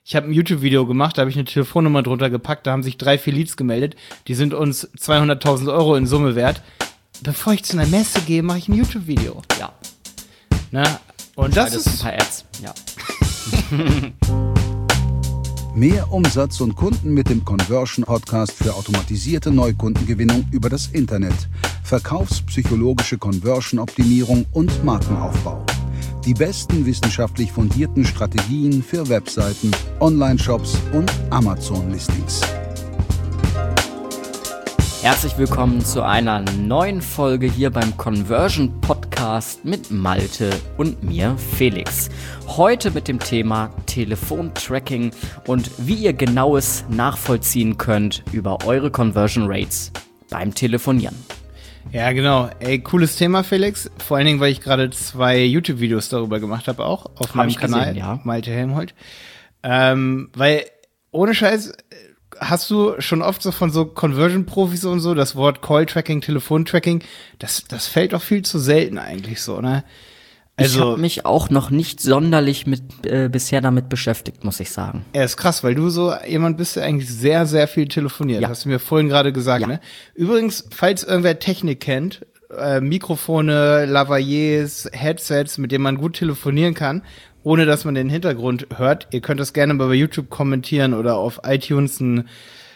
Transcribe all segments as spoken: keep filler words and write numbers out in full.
Ich habe ein YouTube-Video gemacht, da habe ich eine Telefonnummer drunter gepackt, da haben sich drei, vier Leads gemeldet, die sind uns zweihunderttausend Euro in Summe wert. Bevor ich zu einer Messe gehe, mache ich ein YouTube-Video. Ja. Na, und das ist... ein paar Ads, ja. Mehr Umsatz und Kunden mit dem Conversion Podcast für automatisierte Neukundengewinnung über das Internet, verkaufspsychologische Conversion-Optimierung und Markenaufbau. Die besten wissenschaftlich fundierten Strategien für Webseiten, Online-Shops und Amazon-Listings. Herzlich willkommen zu einer neuen Folge hier beim Conversion Podcast mit Malte und mir, Felix. Heute mit dem Thema Telefontracking und wie ihr genaues nachvollziehen könnt über eure Conversion Rates beim Telefonieren. Ja, genau. Ey, cooles Thema, Felix. Vor allen Dingen, weil ich gerade zwei YouTube-Videos darüber gemacht habe, auch auf Hab meinem ich Kanal, gesehen, ja. Malte Helmholt. Ähm, weil, ohne Scheiß, hast du schon oft so von so Conversion-Profis und so, das Wort Call-Tracking, Telefon-Tracking, das, das fällt doch viel zu selten eigentlich so, ne? Also, ich habe mich auch noch nicht sonderlich mit äh, bisher damit beschäftigt, muss ich sagen. Ja, ist krass, weil du so jemand bist, der eigentlich sehr, sehr viel telefoniert. Ja. Hast du mir vorhin gerade gesagt, Ja. ne? Übrigens, falls irgendwer Technik kennt, äh, Mikrofone, Lavaliers, Headsets, mit denen man gut telefonieren kann, ohne dass man den Hintergrund hört, ihr könnt das gerne mal bei YouTube kommentieren oder auf iTunes ein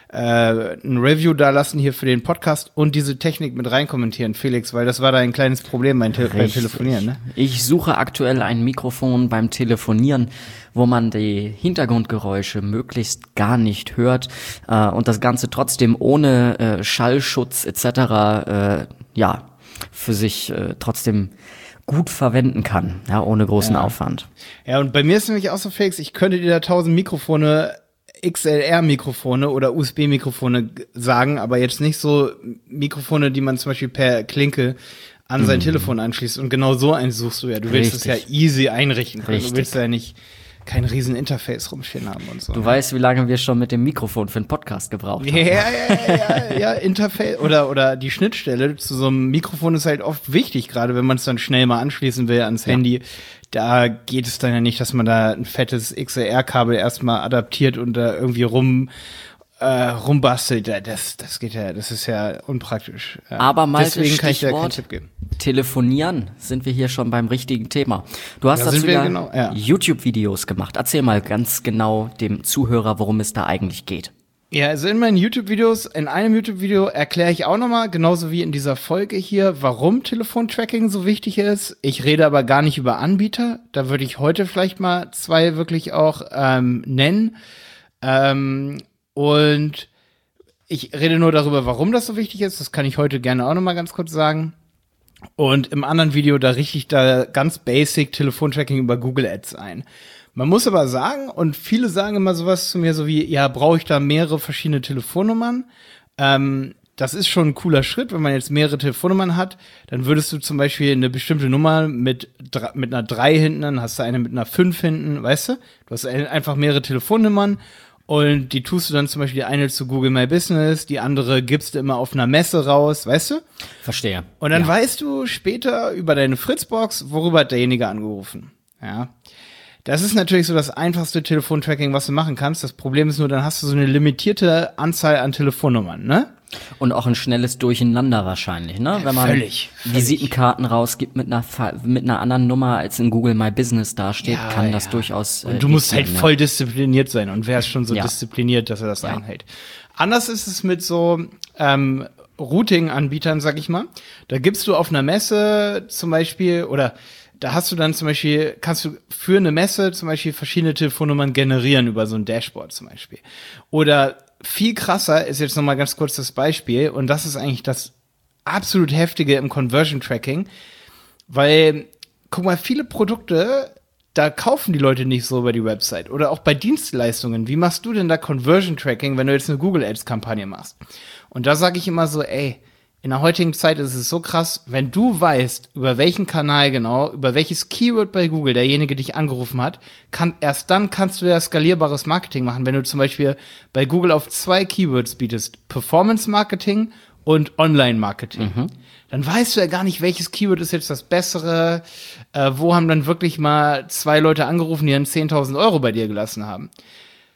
Äh, ein Review da lassen hier für den Podcast und diese Technik mit rein kommentieren, Felix, weil das war da ein kleines Problem beim, Te- beim Telefonieren, ne? Ich suche aktuell ein Mikrofon beim Telefonieren, wo man die Hintergrundgeräusche möglichst gar nicht hört äh, und das Ganze trotzdem ohne äh, Schallschutz et cetera äh, ja, für sich äh, trotzdem gut verwenden kann, ja, ohne großen Ja. Aufwand. Ja, und bei mir ist nämlich auch so, Felix, ich könnte dir da tausend Mikrofone X L R-Mikrofone oder U S B-Mikrofone sagen, aber jetzt nicht so Mikrofone, die man zum Beispiel per Klinke an sein Mhm. Telefon anschließt. Und genau so eins suchst du ja. Du willst es ja Richtig. easy einrichten können. Richtig. Du willst ja nicht kein riesen Interface rumstehen haben und so. Du weißt, wie lange wir schon mit dem Mikrofon für einen Podcast gebraucht Ja, haben. ja, ja, ja, ja, Interface oder, oder die Schnittstelle zu so einem Mikrofon ist halt oft wichtig, gerade wenn man es dann schnell mal anschließen will ans Ja. Handy. Da geht es dann ja nicht, dass man da ein fettes X L R-Kabel erstmal adaptiert und da irgendwie rum äh, rumbastelt. Ja, Das, das geht ja, das ist ja unpraktisch. Ja. Aber Malte, Deswegen kann ich dir keinen Stichwort Tipp geben. Telefonieren, sind wir hier schon beim richtigen Thema. Du hast Da dazu sind wir ja, genau, ja. YouTube-Videos gemacht. Erzähl mal ganz genau dem Zuhörer, worum es da eigentlich geht. Ja, also in meinen YouTube-Videos, in einem YouTube-Video erkläre ich auch nochmal, genauso wie in dieser Folge hier, warum Telefontracking so wichtig ist. Ich rede aber gar nicht über Anbieter. Da würde ich heute vielleicht mal zwei wirklich auch ähm, nennen. Ähm, und ich rede nur darüber, warum das so wichtig ist. Das kann ich heute gerne auch nochmal ganz kurz sagen. Und im anderen Video, da richte ich da ganz basic Telefontracking über Google Ads ein. Man muss aber sagen, und viele sagen immer sowas zu mir, so wie, ja, brauche ich da mehrere verschiedene Telefonnummern? Ähm, das ist schon ein cooler Schritt, wenn man jetzt mehrere Telefonnummern hat, dann würdest du zum Beispiel eine bestimmte Nummer mit, dr- mit einer drei hinten, dann hast du eine mit einer fünf hinten, weißt du? Du hast ein- einfach mehrere Telefonnummern und die tust du dann zum Beispiel die eine zu Google My Business, die andere gibst du immer auf einer Messe raus, weißt du? Verstehe. Und dann ja. weißt du später über deine Fritzbox, worüber hat derjenige angerufen. Ja. Das ist natürlich so das einfachste Telefontracking, was du machen kannst. Das Problem ist nur, dann hast du so eine limitierte Anzahl an Telefonnummern, ne? Und auch ein schnelles Durcheinander wahrscheinlich, ne? Wenn man Völlig, völlig. Visitenkarten rausgibt mit einer Fa- mit einer anderen Nummer als in Google My Business dasteht, Ja, kann das ja. durchaus. Und äh, du musst halt irritieren, voll diszipliniert sein. Und wer ist schon so Ja. diszipliniert, dass er das Ja. einhält? Anders ist es mit so ähm, Routing-Anbietern, sag ich mal. Da gibst du auf einer Messe zum Beispiel, oder da hast du dann zum Beispiel, kannst du für eine Messe zum Beispiel verschiedene Telefonnummern generieren über so ein Dashboard zum Beispiel. Oder viel krasser ist jetzt nochmal ganz kurz das Beispiel, und das ist eigentlich das absolut Heftige im Conversion-Tracking, weil, guck mal, viele Produkte, da kaufen die Leute nicht so über die Website. Oder auch bei Dienstleistungen. Wie machst du denn da Conversion-Tracking, wenn du jetzt eine Google-Ads-Kampagne machst? Und da sage ich immer so, ey, in der heutigen Zeit ist es so krass, wenn du weißt, über welchen Kanal genau, über welches Keyword bei Google derjenige dich angerufen hat, kann, erst dann kannst du ja skalierbares Marketing machen. Wenn du zum Beispiel bei Google auf zwei Keywords bietest, Performance-Marketing und Online-Marketing, mhm. dann weißt du ja gar nicht, welches Keyword ist jetzt das bessere, äh, wo haben dann wirklich mal zwei Leute angerufen, die dann zehntausend Euro bei dir gelassen haben.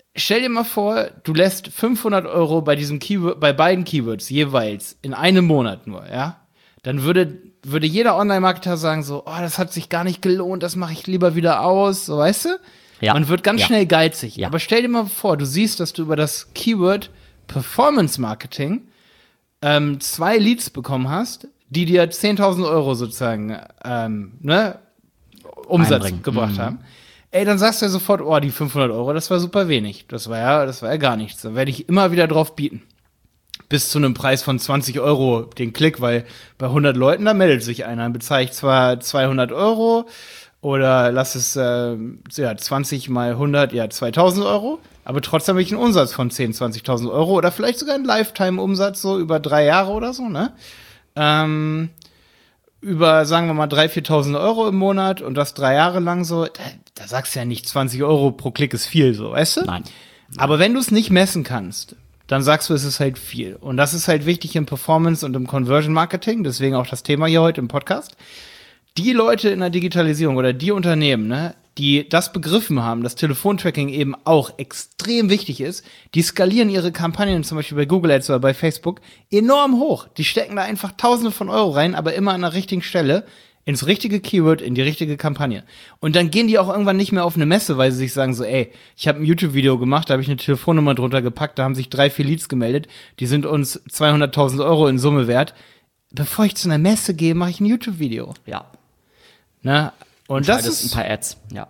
stell dir mal vor, du lässt fünfhundert Euro bei diesem Keyword, bei beiden Keywords jeweils in einem Monat nur, ja? Dann würde, würde jeder Online-Marketer sagen so, oh, das hat sich gar nicht gelohnt, das mache ich lieber wieder aus, so, weißt du? Ja. Man wird ganz ja. schnell geizig. Ja. Aber stell dir mal vor, du siehst, dass du über das Keyword Performance Marketing ähm, zwei Leads bekommen hast, die dir zehntausend Euro sozusagen ähm, ne, Umsatz Einbringen. gebracht Mhm. haben. Ey, dann sagst du ja sofort, oh, die fünfhundert Euro, das war super wenig. Das war ja, das war ja gar nichts. Da werde ich immer wieder drauf bieten. Bis zu einem Preis von zwanzig Euro den Klick, weil bei hundert Leuten, da meldet sich einer. Dann bezahle ich zwar zweihundert Euro oder lass es äh, ja, zwanzig mal hundert, ja, zweitausend Euro. Aber trotzdem habe ich einen Umsatz von zehntausend, zwanzigtausend Euro oder vielleicht sogar einen Lifetime-Umsatz, so über drei Jahre oder so, ne? Ähm, über, sagen wir mal, dreitausend, viertausend Euro im Monat und das drei Jahre lang so, da, da sagst du ja nicht, zwanzig Euro pro Klick ist viel, so, weißt du? Nein. Aber wenn du es nicht messen kannst, dann sagst du, es ist halt viel. Und das ist halt wichtig im Performance und im Conversion Marketing, deswegen auch das Thema hier heute im Podcast. Die Leute in der Digitalisierung oder die Unternehmen, ne, die das begriffen haben, dass Telefontracking eben auch extrem wichtig ist, die skalieren ihre Kampagnen zum Beispiel bei Google Ads oder bei Facebook enorm hoch. Die stecken da einfach Tausende von Euro rein, aber immer an der richtigen Stelle, ins richtige Keyword, in die richtige Kampagne. Und dann gehen die auch irgendwann nicht mehr auf eine Messe, weil sie sich sagen so, ey, ich habe ein YouTube-Video gemacht, da habe ich eine Telefonnummer drunter gepackt, da haben sich drei, vier Leads gemeldet, die sind uns zweihunderttausend Euro in Summe wert. Bevor ich zu einer Messe gehe, mache ich ein YouTube-Video. Ja. Ne? Und das ist ist ein paar Ads, ja.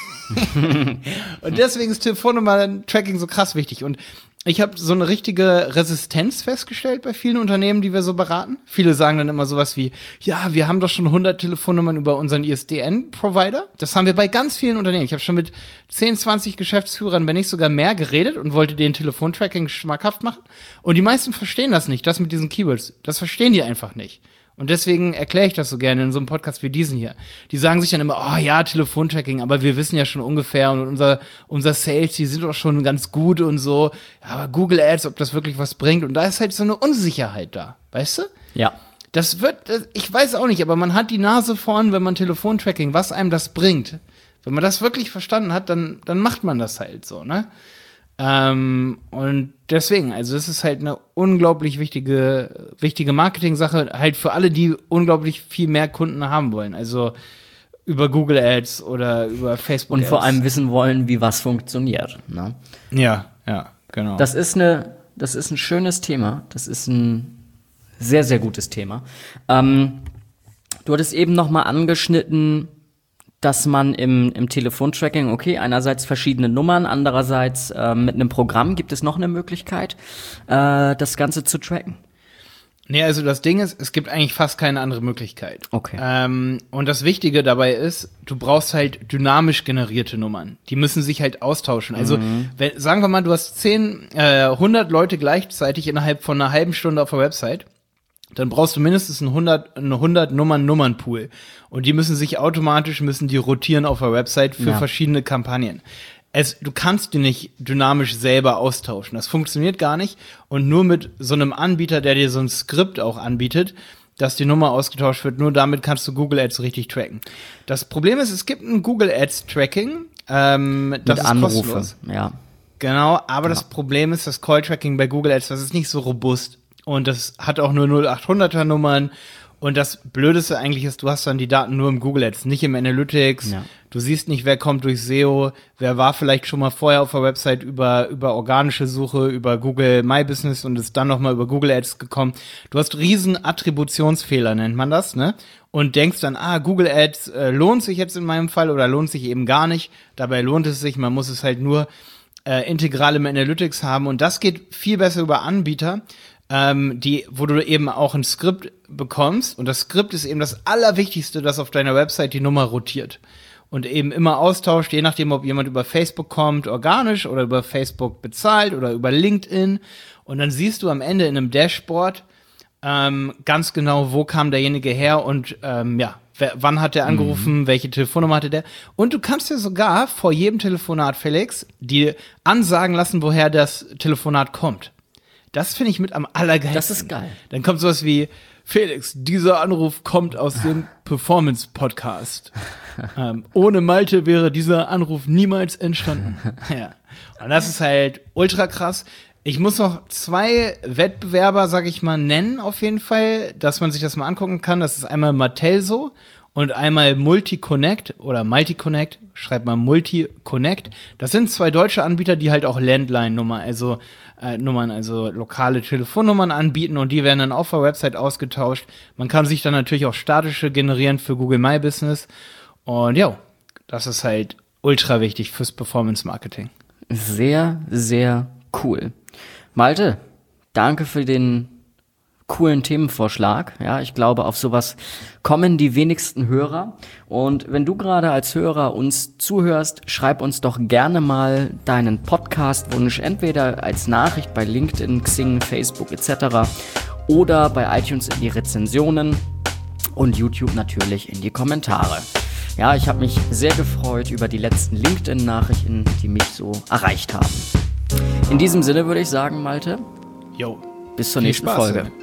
Und deswegen ist Telefonnummer-Tracking so krass wichtig. Und ich habe so eine richtige Resistenz festgestellt bei vielen Unternehmen, die wir so beraten. Viele sagen dann immer sowas wie, ja, wir haben doch schon hundert Telefonnummern über unseren I S D N-Provider. Das haben wir bei ganz vielen Unternehmen. Ich habe schon mit zehn, zwanzig Geschäftsführern, wenn nicht sogar mehr, geredet und wollte den Telefontracking schmackhaft machen. Und die meisten verstehen das nicht, das mit diesen Keywords. Das verstehen die einfach nicht. Und deswegen erkläre ich das so gerne in so einem Podcast wie diesen hier. Die sagen sich dann immer, oh ja, Telefontracking, aber wir wissen ja schon ungefähr und unser, unser Sales, die sind doch schon ganz gut und so. Aber Google Ads, ob das wirklich was bringt. Und da ist halt so eine Unsicherheit da, weißt du? Ja. Das wird, das, ich weiß auch nicht, aber man hat die Nase vorn, wenn man Telefontracking, was einem das bringt. Wenn man das wirklich verstanden hat, dann, dann macht man das halt so, ne? Ähm, und deswegen, also es ist halt eine unglaublich wichtige, wichtige Marketing-Sache, halt für alle, die unglaublich viel mehr Kunden haben wollen. Also über Google Ads oder über Facebook Und Ads. vor allem wissen wollen, wie was funktioniert. Ne? Ja, ja, genau. Das ist eine, das ist ein schönes Thema. Das ist ein sehr, sehr gutes Thema. Ähm, du hattest eben noch mal angeschnitten, dass man im, im Telefontracking, okay, einerseits verschiedene Nummern, andererseits äh, mit einem Programm, gibt es noch eine Möglichkeit, äh, das Ganze zu tracken? Nee, also das Ding ist, es gibt eigentlich fast keine andere Möglichkeit. Okay. Ähm, und das Wichtige dabei ist, du brauchst halt dynamisch generierte Nummern. Die müssen sich halt austauschen. Also, Mhm. wenn, sagen wir mal, du hast zehn, äh, hundert Leute gleichzeitig innerhalb von einer halben Stunde auf der Website. Dann brauchst du mindestens einen hundert, einen hundert Nummern Nummernpool. Und die müssen sich automatisch, müssen die rotieren auf der Website für Ja. verschiedene Kampagnen. Es, du kannst die nicht dynamisch selber austauschen. Das funktioniert gar nicht. Und nur mit so einem Anbieter, der dir so ein Skript auch anbietet, dass die Nummer ausgetauscht wird, nur damit kannst du Google Ads richtig tracken. Das Problem ist, es gibt ein Google Ads Tracking, ähm, das Mit ist Anrufe, kostenlos. ja. Genau, aber das Problem ist, das Call-Tracking bei Google Ads, das ist nicht so robust. Und das hat auch nur null acht hunderter Nummern. Und das Blödeste eigentlich ist, du hast dann die Daten nur im Google Ads, nicht im Analytics. Ja. Du siehst nicht, wer kommt durch S E O, wer war vielleicht schon mal vorher auf der Website über, über organische Suche, über Google My Business und ist dann nochmal über Google Ads gekommen. Du hast riesen Attributionsfehler, nennt man das, ne? Und denkst dann, ah, Google Ads äh, lohnt sich jetzt in meinem Fall oder lohnt sich eben gar nicht. Dabei lohnt es sich, man muss es halt nur äh, integral im Analytics haben. Und das geht viel besser über Anbieter, ähm, die, wo du eben auch ein Skript bekommst. Und das Skript ist eben das Allerwichtigste, das auf deiner Website die Nummer rotiert. Und eben immer austauscht, je nachdem, ob jemand über Facebook kommt, organisch oder über Facebook bezahlt oder über LinkedIn. Und dann siehst du am Ende in einem Dashboard ähm, ganz genau, wo kam derjenige her und ähm, ja, wer, wann hat der angerufen, mhm. welche Telefonnummer hatte der. Und du kannst dir sogar vor jedem Telefonat, Felix, die ansagen lassen, woher das Telefonat kommt. Das finde ich mit am allergeilsten. Das ist geil. Dann kommt sowas wie, Felix, dieser Anruf kommt aus dem Performance-Podcast. ähm, ohne Malte wäre dieser Anruf niemals entstanden. Ja. Und das ist halt ultra krass. Ich muss noch zwei Wettbewerber, sag ich mal, nennen auf jeden Fall, dass man sich das mal angucken kann. Das ist einmal Matelso und einmal Multiconnect oder Multiconnect, schreibt mal Multiconnect. Das sind zwei deutsche Anbieter, die halt auch Landline-Nummer, also äh, Nummern, also lokale Telefonnummern anbieten und die werden dann auf der Website ausgetauscht. Man kann sich dann natürlich auch statische generieren für Google My Business. Und ja, das ist halt ultra wichtig fürs Performance-Marketing. Sehr, sehr cool. Malte, danke für den coolen Themenvorschlag. Ja, ich glaube, auf sowas kommen die wenigsten Hörer. Und wenn du gerade als Hörer uns zuhörst, schreib uns doch gerne mal deinen Podcast-Wunsch, entweder als Nachricht bei LinkedIn, Xing, Facebook et cetera oder bei iTunes in die Rezensionen und YouTube natürlich in die Kommentare. Ja, ich habe mich sehr gefreut über die letzten LinkedIn-Nachrichten, die mich so erreicht haben. In diesem Sinne würde ich sagen, Malte, Jo. bis zur Viel nächsten Spaß Folge. damit.